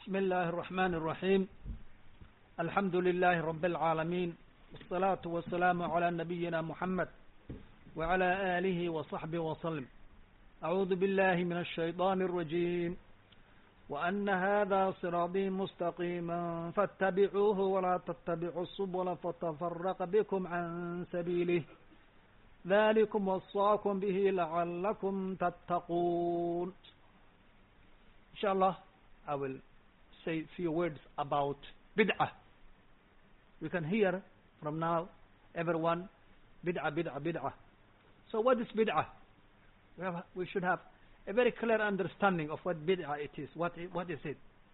بسم الله الرحمن الرحيم الحمد لله رب العالمين والصلاة والسلام على نبينا محمد وعلى آله وصحبه وسلم. أعوذ بالله من الشيطان الرجيم. وأن هذا صراطي مستقيما فاتبعوه ولا تتبعوا السبل فتفرق بكم عن سبيله ذلكم وصاكم به لعلكم تتقون. Inshallah, I will say a few words about bid'ah. You can hear from now, everyone, bid'ah, bid'ah, bid'ah. So what is bid'ah? We should have a very clear understanding of what bid'ah it is. What is it?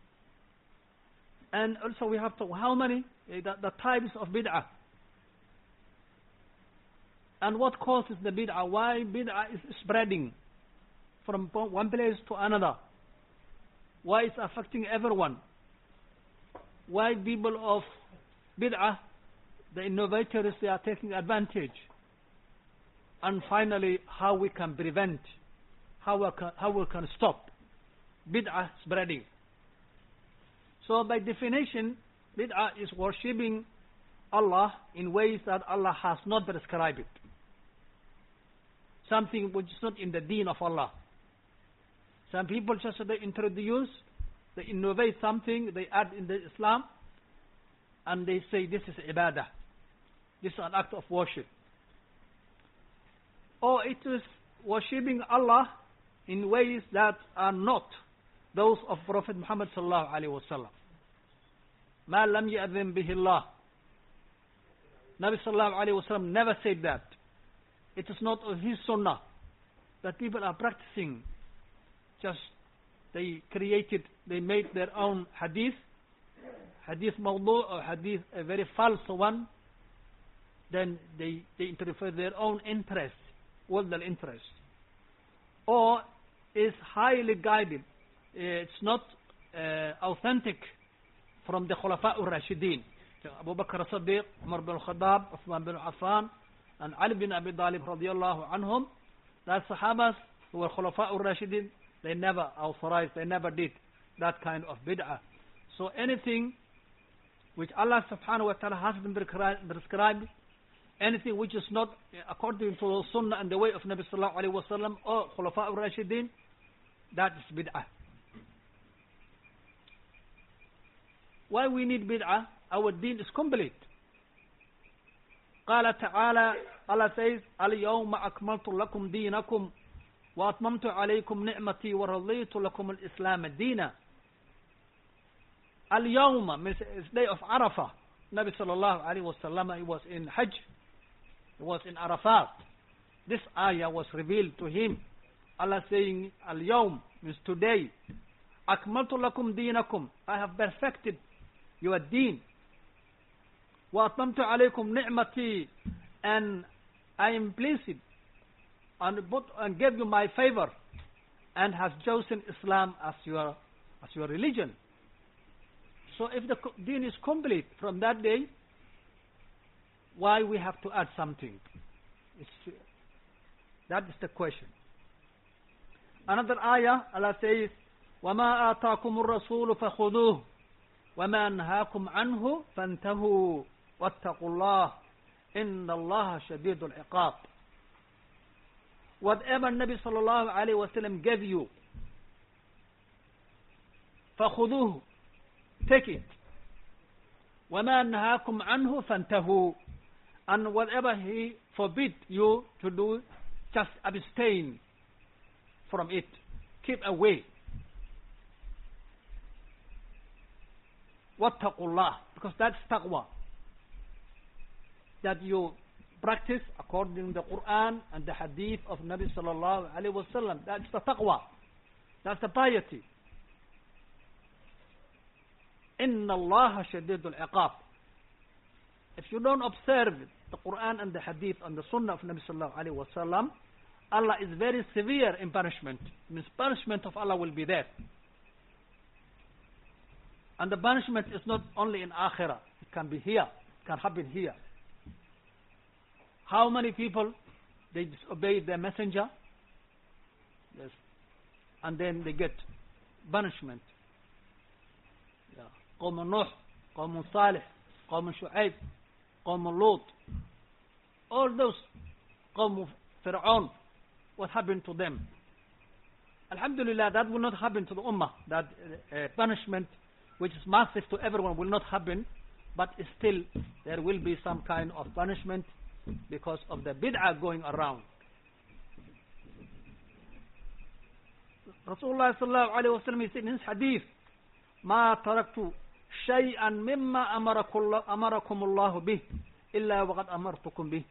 And also we have to, how many, the types of bid'ah. And what causes the bid'ah? Why bid'ah is spreading from one place to another? Why it's affecting everyone? Why people of bid'ah, the innovators, they are taking advantage? And finally, how we can prevent, how we can stop bid'ah spreading. So by definition, bid'ah is worshipping Allah in ways that Allah has not prescribed it. Something which is not in the deen of Allah. Some people just they introduce, they innovate something, they add in the Islam, and they say this is ibadah. This is an act of worship. Or it is worshipping Allah in ways that are not those of Prophet Muhammad sallallahu alaihi wasallam. Ma lam ya'zim bihi Allah. Nabi sallallahu alaihi wasallam never said that. It is not of his sunnah that people are practicing. Just they made their own hadith mawdu' or hadith, a very false one. Then they interpret their own interest, worldly interest. Or is highly guided. It's not authentic from the Khulafa al-Rashidin. Abu Bakr as-Siddiq, Umar bin al-Khattab, Uthman bin Affan, and Ali bin Abi Talib radiyallahu anhum. That Sahabas who were Khulafa al-Rashidin, they never authorized, they never did that kind of bid'ah. So anything which Allah subhanahu wa ta'ala has been prescribed, anything which is not according to the sunnah and the way of Nabi sallallahu alayhi wa sallam or Khulafa al-Rashidin, that is bid'ah. Why we need bid'ah? Our deen is complete. قال تعالى, Allah says, اليوم أكملت لكم دينكم وأتممت عليكم نعمتي ورضيت لكم الإسلام دينا. اليوم means it's day of Arafah. Nabi sallallahu alayhi wa sallam, he was in Hajj, he was in Arafat. This ayah was revealed to him. Allah saying, اليوم means today. أكملت لكم دينكم, I have perfected your deen. وَأَتْمَمْتُ عَلَيْكُمْ نِعْمَتِي, and I am pleased and gave you my favor and have chosen Islam as your religion. So if the deen is complete from that day, why we have to add something? That is the question. Another ayah, Allah says, وَمَا آتَاكُمُ الرَّسُولُ فَخُذُوهُ وَمَا أَنْهَاكُمْ عَنْهُ فَانْتَهُوا وَاتَّقُوا اللَّهَ إِنَّ اللَّهَ شَدِيدُ الْعِقَابِ. Whatever Nabi sallallahu alayhi wa sallam gave you, فَخُذُوهُ, take it. وَمَا أَنْهَاكُمْ عَنْهُ فَانْتَهُوا, and whatever he forbid you to do, just abstain from it. Keep away. وَاتَّقُوا اللَّهِ, because that's taqwa. That you practice according to the Quran and the hadith of Nabi sallallahu alayhi wa sallam. That's the taqwa. That's the piety. إِنَّ اللَّهَ شَدِيدُ الْعِقَابِ. If you don't observe the Quran and the hadith and the sunnah of Nabi sallallahu alayhi wa sallam, Allah is very severe in punishment. It means punishment of Allah will be there. And the punishment is not only in Akhirah. It can be here. It can happen here. How many people, they disobey their messenger? Yes. And then they get punishment. Qawm Nuh, Qawm Salih, Qawm Shu'aib, Qawm Lut, all those Qawm Fir'aun, what happened to them? Alhamdulillah, that will not happen to the Ummah. That punishment, which is massive to everyone, will not happen. But still, there will be some kind of punishment because of the bid'ah going around. Rasulullah sallallahu alayhi wa sallam, he said in his hadith, مَا تَرَكْتُ شَيْئًا مِمَّا أَمَرَكُمُ اللَّهُ بِهِ إِلَّا وَقَدْ أَمَرْتُكُمْ بِهِ.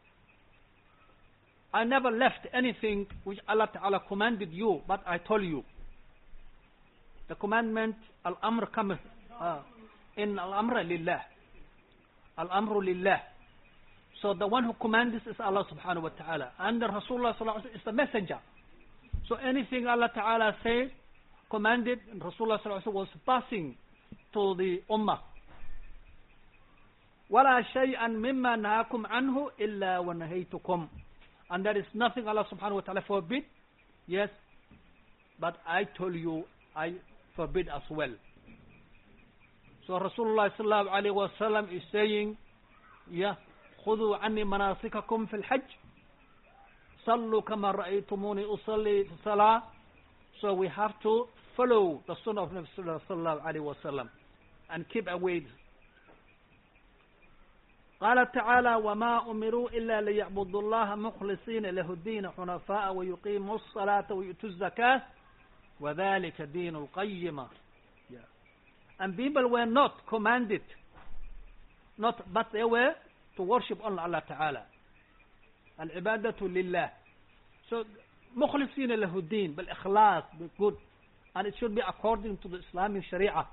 I never left anything which Allah Ta'ala commanded you, but I told you. The commandment, Al-Amr cometh in Al-Amr Lillah. Al-Amru Lillah. So the one who commands is Allah Subhanahu wa Ta'ala. And the Rasulullah Sallallahu Alaihi Wasallam is the messenger. So anything Allah Ta'ala said, commanded, and Rasulullah Sallallahu Alaihi Wasallam was passing to the Ummah. وَلَا شَيْئًا مِمَّا نَهَاكُمْ عَنْهُ إِلَّا وَنَهَيْتُكُمْ. And there is nothing Allah Subhanahu wa Ta'ala forbid. Yes, but I told you, I forbid as well. So Rasulullah Sallallahu Alaihi Wasallam is saying, yeah, خُذُوا عَنِّي مَنَاسِكَكُمْ فِي الْحَجِّ صَلُّوا كَمَا رَأَيْتُمُونِي أُصَلِّي فِي الصَّلَاةِ. So we have to follow the sunnah of Nabi Sallallahu Alaihi Wasallam and keep away. قال تعالى وما أمروا إلا ليعبدوا الله مخلصين له الدين حنفاء ويقيموا الصلاة ويؤتوا الزكاة وذلك دين القيمة. And people were not commanded, but they were to worship only Allah Ta'ala. العبادة لله. So مخلصين له الدين بالإخلاص, be good, and it should be according to the Islamic Sharia.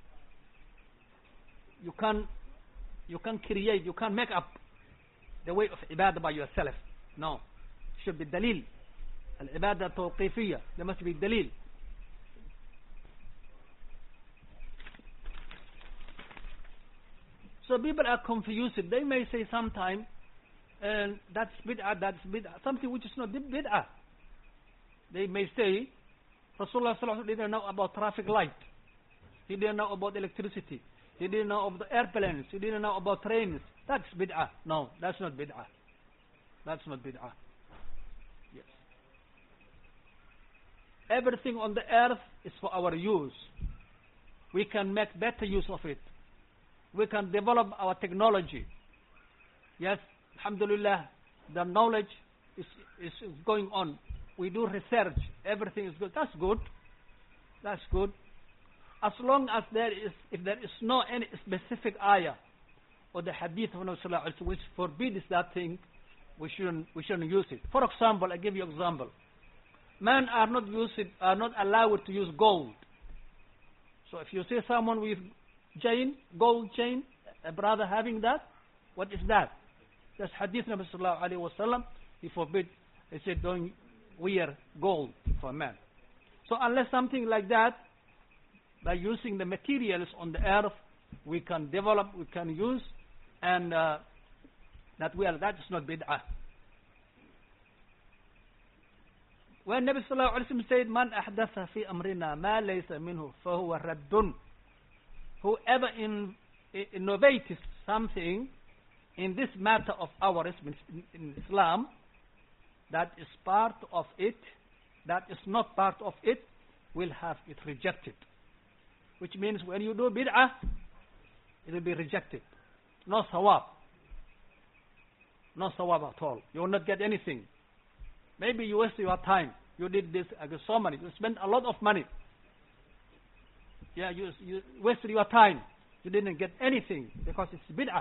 You can create, you can make up the way of ibadah by yourself. No. It should be dalil. Al-ibadah tawqifiyya. There must be dalil. So people are confused. They may say sometime, that's bid'ah, something which is not bid'ah. They may say, Rasulullah Sallallahu Alaihi Wasallam didn't know about traffic light. He didn't know about electricity. He didn't know of the airplanes. He didn't know about trains. That's bid'ah. No, that's not bid'ah. That's not bid'ah. Yes. Everything on the earth is for our use. We can make better use of it. We can develop our technology. Yes, alhamdulillah, the knowledge is going on. We do research. Everything is good. That's good. That's good. As long as if there is no any specific ayah or the hadith of Nabi Sallallahu Alaihi Wasallam which forbids that thing, we shouldn't use it. For example, I give you an example. Men are not allowed to use gold. So if you see someone with gold chain, a brother having that, what is that? That's hadith Nabi Sallallahu Alaihi Wasallam. He said don't wear gold for men. So unless something like that, by using the materials on the earth, we can develop, we can use, and that is not bid'ah. When Nabi Sallallahu Alaihi Wasallam said, "Man ahdatha fi amrina ma laysa minhu, fahuwa raddun." Whoever innovates something in this matter of ours, in Islam, that is part of it, that is not part of it, will have it rejected. Which means when you do bid'ah, it will be rejected. No sawab. No sawab at all. You will not get anything. Maybe you waste your time. You did this so many. You spent a lot of money. Yeah, you wasted your time. You didn't get anything because it's bid'ah.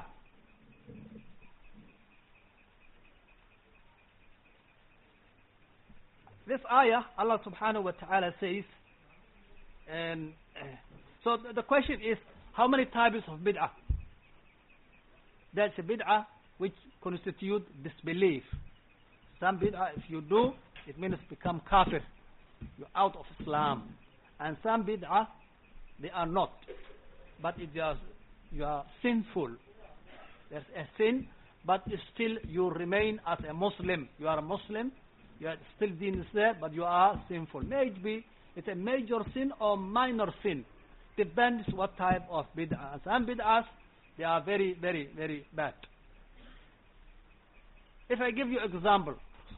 This ayah, Allah Subhanahu wa Ta'ala says, and so the question is, how many types of bid'ah? That's a bid'ah which constitute disbelief. Some bid'ah, if you do, it means become kafir. You're out of Islam. And some bid'ah, they are not. But you are sinful. There's a sin, but still you remain as a Muslim. You are a Muslim. You are still deen is there, but you are sinful. Maybe it's a major sin or minor sin. depends what type of bid'ah. Some bid'ahs, they are very, very, very bad. If I give you an example,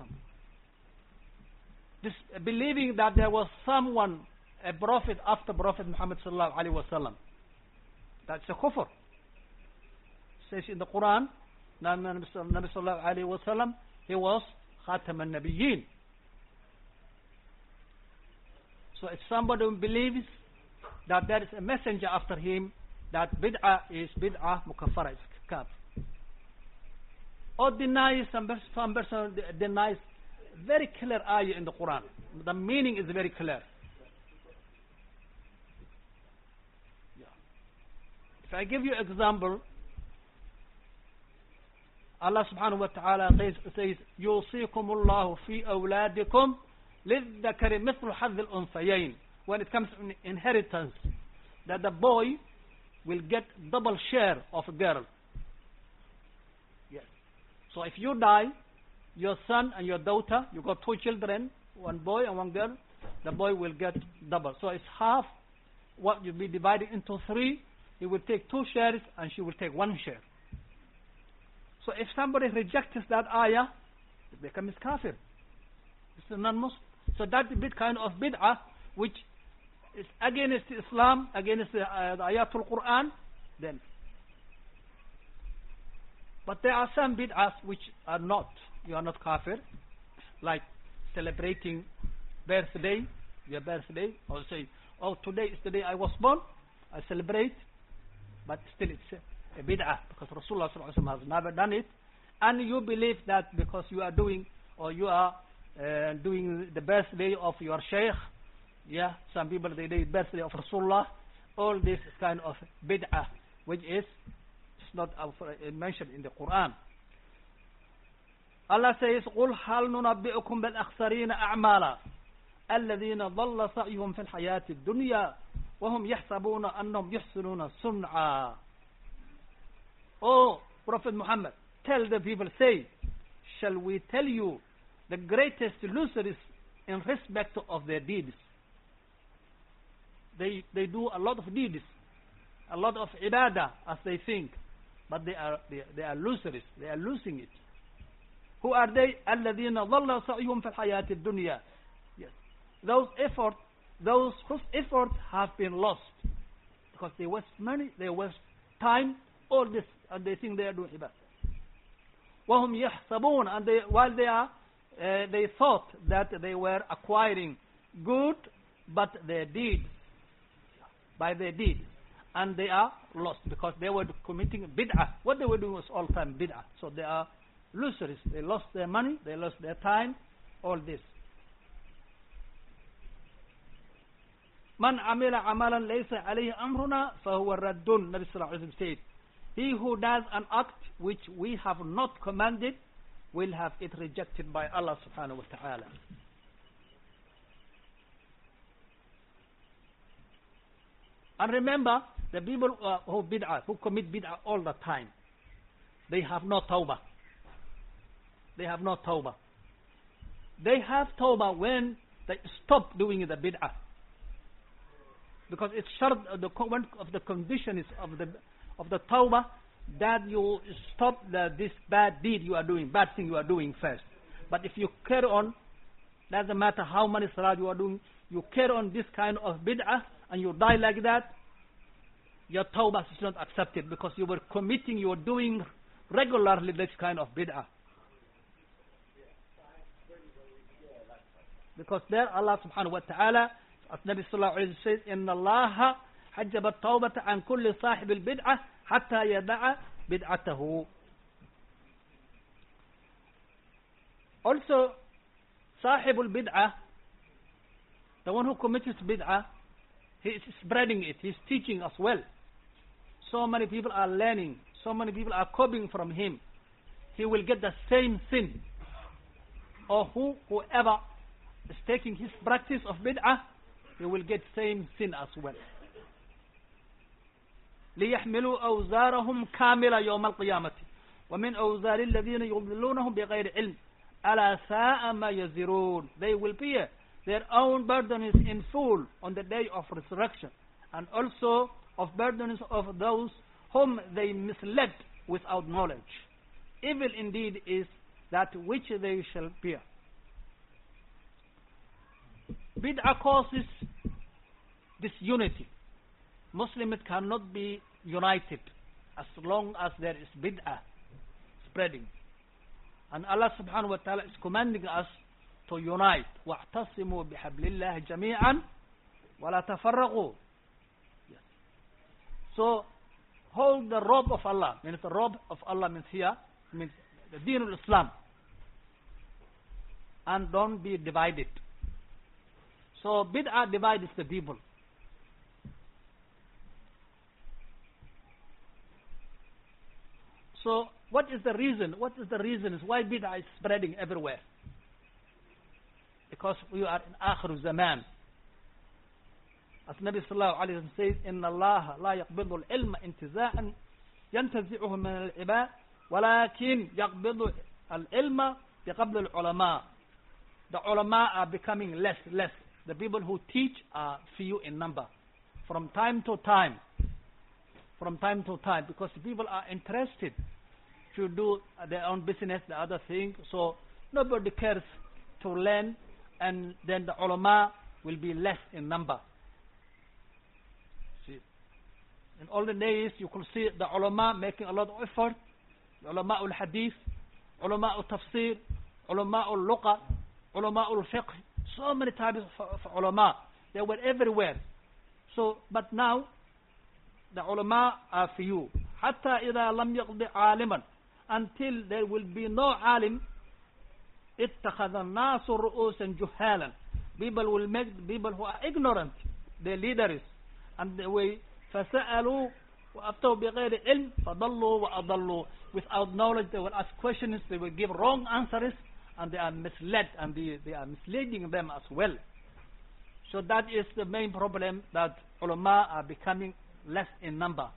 this believing that there was someone, a prophet after Prophet Muhammad sallallahu alaihi wasallam, that's a kufr. It says in the Quran, Nabi sallallahu alaihi wasallam, he was Khatam al-Nabiyyin. So if somebody believes that there is a messenger after him, that bid'ah is bid'ah mukaffara, is kafir. Or denies, some person denies very clear ayah in the Quran. The meaning is very clear. Yeah. If I give you an example, Allah subhanahu wa ta'ala says, يُوصِيكُمُ اللَّهُ فِي أَوْلَادِكُمْ لِلذَّكَرِ مِثْلُ حَظِّ الْأُنْثَيَيْنِ. When it comes to inheritance, that the boy will get double share of a girl. Yes. So if you die, your son and your daughter, you got two children, one boy and one girl, the boy will get double. So it's half what will be divided into three. He will take two shares and she will take one share. So if somebody rejects that ayah, it becomes kafir. It's a non-Muslim. So that's a bit kind of bid'ah, which is against Islam, against the ayatul Quran, then. But there are some bid'ahs which are not. You are not kafir, like celebrating birthday, your birthday, or say, oh, today is the day I was born, I celebrate, but still it's a bid'ah, because Rasulullah has never done it, and you believe that because you are doing, or you are doing the birthday of your sheikh, yeah, some people, they do birthday of Rasulullah, all this is kind of bid'ah, which is not mentioned in the Quran. Allah says, قُلْ هَلْ نُنَبِّئُكُمْ بِالْأَخْسَرِينَ أَعْمَالًا الَّذِينَ ضَلَّ سَعْيُهُمْ فِي الْحَيَاةِ الدُّنْيَا وَهُمْ يَحْسَبُونَ أَنَّهُمْ يُحْسِنُونَ صُنْعًا. Oh, Prophet Muhammad, tell the people, say, shall we tell you the greatest losers in respect of their deeds? They do a lot of deeds, a lot of ibadah as they think, but they are losers. They are losing it. Who are they? الَّذِينَ ضَلَّ سَعْيُهُمْ فِي الْحَيَاةِ الدُّنْيَا. Yes. Those whose efforts have been lost, because they waste money, they waste time, all this, and they think they are doing ibadah. وَهُمْ يَحْسَبُونَ, and while they thought that they were acquiring good, but their deeds, by their deeds, and they are lost, because they were committing bid'ah. What they were doing was all time bid'ah. So they are losers. They lost their money, they lost their time, all this. Man amila amalan laysa alayhi amruna fahuwa raddun. Nabi sallallahu alayhi wa sallam said, he who does an act which we have not commanded will have it rejected by Allah subhanahu wa ta'ala. And remember, the people who commit bid'ah all the time, they have no tawbah. They have no tawbah. They have tawbah when they stop doing the bid'ah. Because it's one of the conditions of the tawbah, that you stop this bad deed you are doing, bad thing you are doing first. But if you carry on, doesn't matter how many salah you are doing, you carry on this kind of bid'ah and you die like that, your tawbah is not accepted, because you were committing, you were doing regularly this kind of bid'ah. Because there Allah subhanahu wa ta'ala, as Nabi sallallahu alayhi wa sallam says, إِنَّ اللَّهَ حَجَّبَ التَّوْبَةَ عَنْ كُلِّ صَاحِبِ الْبِدْعَةِ حَتَّى يَدَعَ بِدْعَتَهُ. Also, Sahibul Bid'ah, the one who commits bid'ah, he is spreading it, he is teaching as well. So many people are learning, so many people are copying from him. He will get the same sin. Or whoever is taking his practice of bid'ah, he will get same sin as well. لِيَحْمِلُوا أَوْزَارَهُمْ كَامِلًا يَوْمَ الْقِيَامَةِ وَمِنْ أَوْزَارِ الَّذِينَ يُضِلُّونَهُمْ بِغَيْرِ عِلْمٍ أَلَا سَاءَ مَا يَزِرُونَ. They will bear their own burdens in full on the day of resurrection. and also of burdens of those whom they misled without knowledge. Evil indeed is that which they shall bear. Bid'ah causes disunity. Muslims cannot be united as long as there is bid'ah spreading. And Allah subhanahu wa ta'ala is commanding us to unite. وَاعْتَصِمُوا بِحَبْلِ اللَّهِ جَمِيعًا وَلَا تَفَرَّقُوا. Yes. So, hold the robe of Allah. Means the robe of Allah means here, means the Deen of Islam. And don't be divided. So, bid'ah divides the people. So, what is the reason? What is the reason why bid'ah is spreading everywhere? Because we are in Akhir Zaman. As Nabi sallallahu alayhi wa sallam says, إِنَّ اللَّهَ لَا يَقْبِضُ الْعِلْمَ انتزاعا ينتزعه من العباد ولكن يقبض العلم بقبض العلماء. The ulama are becoming less. The people who teach are few in number. From time to time, because people are interested to do their own business, the other thing. So nobody cares to learn, and then the ulama will be less in number. See, in all the days you could see the ulama making a lot of effort. Ulama al-hadith, ulama al-tafsir, ulama al-luqa, ulama al-fiqh. So many types of ulama. They were everywhere. So, but now the ulama are few. حتى إذا لم يقضي عالما, until there will be no alim, اتخذ الناس رؤوسا جهالا. People will make people who are ignorant, the leaders, and the way فسألوا وأفتوا بغير علم فضلوا وأضلوا. Without knowledge, they will ask questions, they will give wrong answers, and they are misled, and they are misleading them as well. So that is the main problem, that ulama are becoming less in number.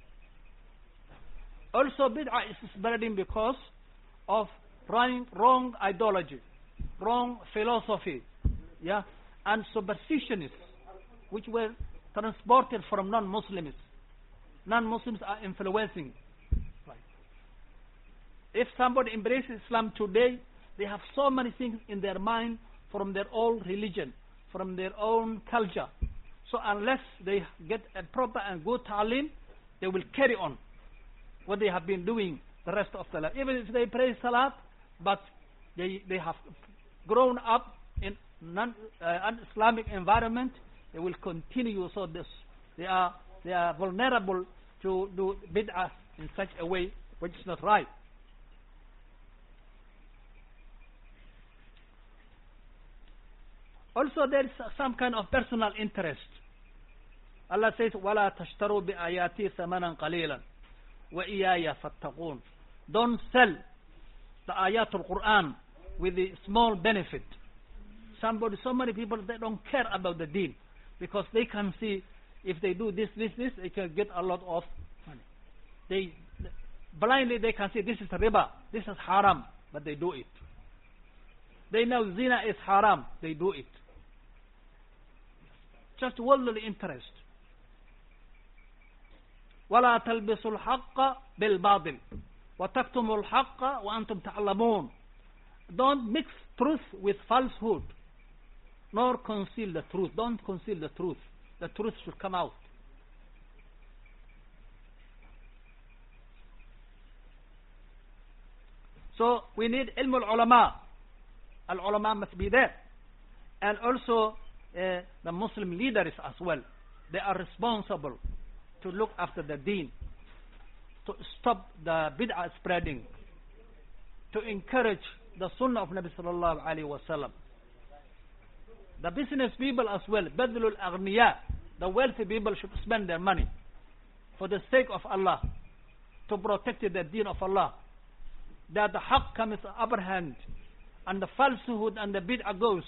Also, bid'ah is spreading because of wrong ideology, wrong philosophy, yeah, and superstitions, which were transported from non-Muslims. Non-Muslims are influencing. Right. If somebody embraces Islam today, they have so many things in their mind from their own religion, from their own culture. So unless they get a proper and good ta'lim, they will carry on what they have been doing the rest of their life. Even if they pray salat, but they have grown up in non-Islamic environment, they will continue. So they are vulnerable to do bid'ah in such a way which is not right. Also, there is some kind of personal interest. Allah says, وَلَا تَشْتَرُوا بِآيَاتِي ثَمَنًا قَلِيلًا وَإِيَّايَ فَاتَّقُونَ. Don't sell the ayat al-Quran with the small benefit. So many people, they don't care about the deen, because they can see if they do this, they can get a lot of money. Blindly they can see this is riba, this is haram, but they do it. They know zina is haram, they do it. Just worldly interest. وَلَا تَلْبِسُوا الْحَقَّ بِالْبَاطِلِ وَتَكْتُمُوا الْحَقَّ وَأَنْتُمْ تَعْلَمُونَ. Don't mix truth with falsehood, nor conceal the truth. Don't conceal the truth. The truth should come out. So we need ilm al-ulama. Al-ulama must be there. And also the Muslim leaders as well. They are responsible to look after the deen, to stop the bid'ah spreading, to encourage the sunnah of Nabi sallallahu alayhi wa sallam. The business people as well, badlul aghniya, the wealthy people should spend their money for the sake of Allah, to protect the deen of Allah, that the haqq comes upper hand and the falsehood and the bid'ah goes.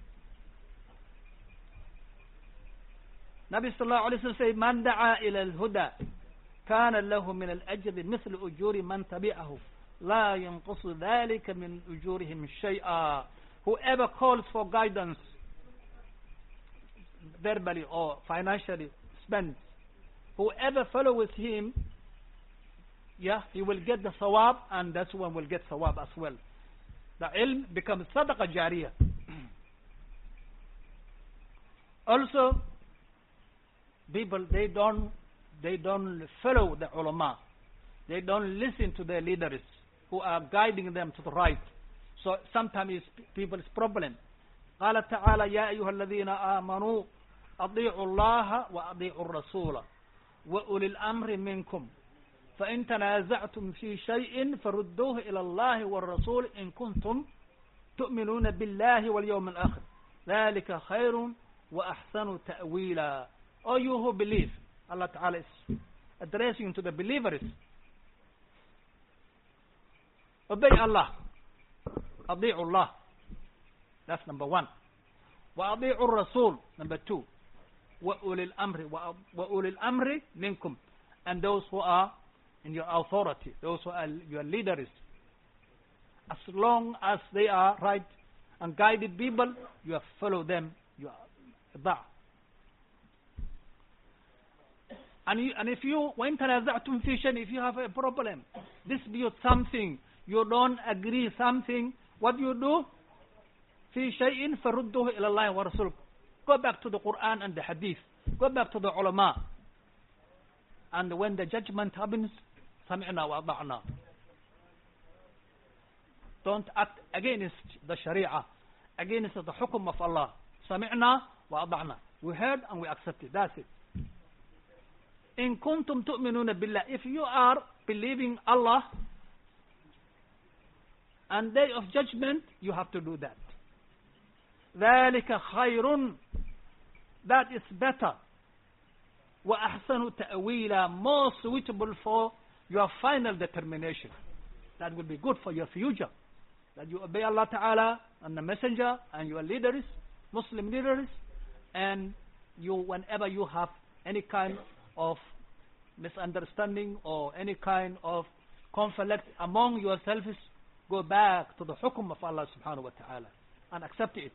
Nabi sallallahu alayhi wa sallam says, man da'a ila al-huda kana lahu min al-ajri mithlu ujuri man tabi'ahu la yanqusu dhalika min ujurihim shay'a. Whoever calls for guidance, verbally or financially, spends. Whoever follows him, yeah, he will get the sawab, and that one will get sawab as well. The ilm becomes sadaqah jariyah. Also, people, they don't follow the ulama. They don't listen to their leaders who are guiding them to the right. So sometimes it's people's problem. قال تعالى يا أيها الذين آمنوا أطيعوا الله وأطيعوا الرسول وأولي الأمر منكم فإن تنازعتم في شيء فردوه إلى الله والرسول إن كنتم تؤمنون بالله واليوم الآخر ذلك خير وأحسن تأويلا. O you who believe, Allah Ta'ala is addressing to the believers. Obey Allah. أطيعوا الله. That's number one. وأطيعوا الرسول. Number two. وأولي الأمر منكم. And those who are in your authority, those who are your leaders. As long as they are right and guided people, you have follow them. You are and if you وإن تنازعتم في شيء, if you have a problem, dispute something, you don't agree something, what you do? في شيء فردوه إلى الله ورسوله. Go back to the Quran and the Hadith. Go back to the ulama. And when the judgment happens, سمعنا وأطعنا. Don't act against the Sharia, against the hukum of Allah. سمعنا وأطعنا. We heard and we accepted. That's it. إن كنتم تؤمنون بالله. If you are believing Allah and day of judgment, you have to do that. ذلك خير. That is better. وأحسن تأويلا. More suitable for your final determination. That will be good for your future. That you obey Allah Ta'ala and the Messenger and your leaders, Muslim leaders, and you, whenever you have any kind of misunderstanding or any kind of conflict among yourselves, go back to the hukum of Allah Subhanahu wa Ta'ala and accept it.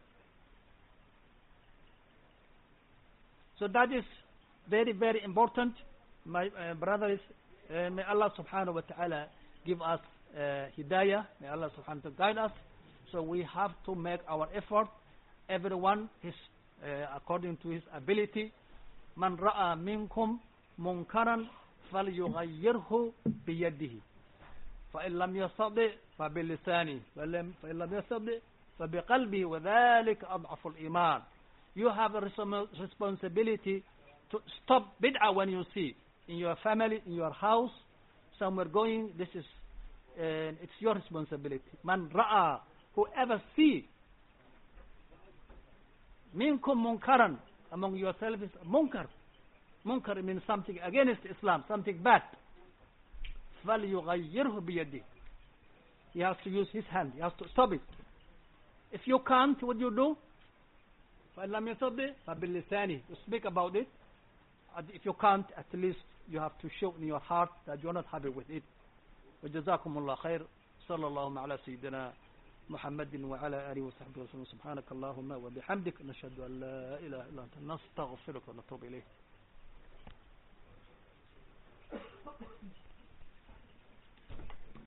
So that is very, very important, my brothers. May Allah Subhanahu wa Ta'ala give us hidayah. May Allah Subhanahu wa Ta'ala guide us. So we have to make our effort. Everyone his according to his ability. Man ra'a minkum munkaran falyughayyirhu biyadihi. فإن لم يستطع فبلسانه فإن لم يستطع فبقلبه وذلك أضعف الإيمان. You have a responsibility to stop bid'ah when you see in your family, in your house, somewhere going. This is it's your responsibility. Man ra'a, whoever see minkum munkaran, among yourselves is munkar. Munkar means something against Islam, something bad. فَلْيُغَيِّرْهُ بِيَدِهِ. He has to use his hand. He has to stop it. If you can't, what do you do? فَإِنْ لَمْ يَصَدِّ فَبِاللِّسَانِ. You speak about it. And if you can't, at least you have to show in your heart that you are not happy with it. وَجَزَاكُمُ اللَّهُ خَيْرًا. صلى الله على سيدنا محمد وعلى آله وصحبه وسلم. سبحانك اللهم وبحمدك نشهد أن لا إله إلا أنت نستغفرك ونتوب إليك.